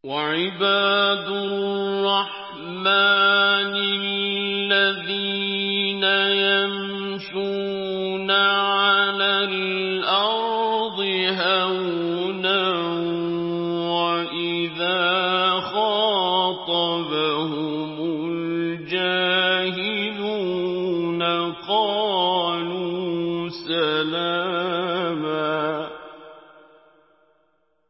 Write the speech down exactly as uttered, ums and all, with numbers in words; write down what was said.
وَعِبَادُ الرَّحْمَٰنِ الَّذِينَ يَمْشُونَ عَلَى الْأَرْضِ هَوْنًا وَإِذَا خَاطَبَهُمُ الْجَاهِلُونَ قَالُوا سَلَامًا